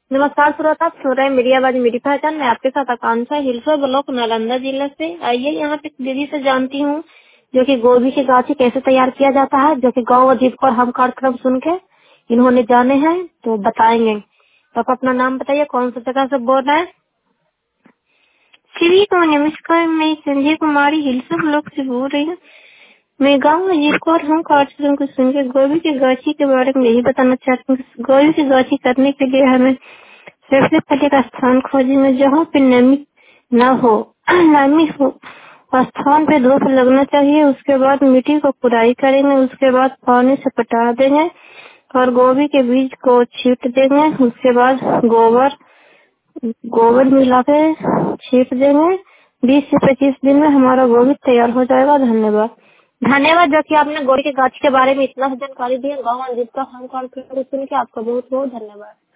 नमस्कार श्रोता, आप सुन रहे हैं मेरी आवाज मेरी पहचान। मैं आपके साथ आकांक्षा हिलसा ब्लॉक नालंदा जिले से। आइए यहाँ पे दीदी से जानती हूँ जो कि गोभी की गाछी कैसे तैयार किया जाता है, जो कि गाँव अजीब पर हम कार्यक्रम सुन के इन्होंने जाने हैं तो बताएंगे। तो आप अपना नाम बताइए, कौन सी जगह से बोल रहे हैं? सभी को नमस्कार, मैं संजय कुमारी हिलसा ब्लॉक से बोल रही हूँ। मैं गाँव अजीब और हम कार्यक्रम को सुनकर गोभी की गाछी के बारे में यही बताना चाहती हूँ। गोभी की गाछी करने के लिए हमें सबसे पहले का स्थान खोजेंगे जहाँ पे नमी न हो, नमी हो और स्थान पे धूप लगना चाहिए। उसके बाद मिट्टी को खुदाई करेंगे, उसके बाद पानी से पटा देंगे और गोभी के बीज को छींट देंगे। उसके बाद गोबर गोबर मिला के छींट देंगे। 20 से 25 दिन में हमारा गोभी तैयार हो जाएगा। धन्यवाद। धन्यवाद जो कि आपने गोभी के गाछ के बारे में इतना जानकारी दी है। गाँव जिसका हम कॉन्फ्रेंस सुन के आपका बहुत बहुत धन्यवाद।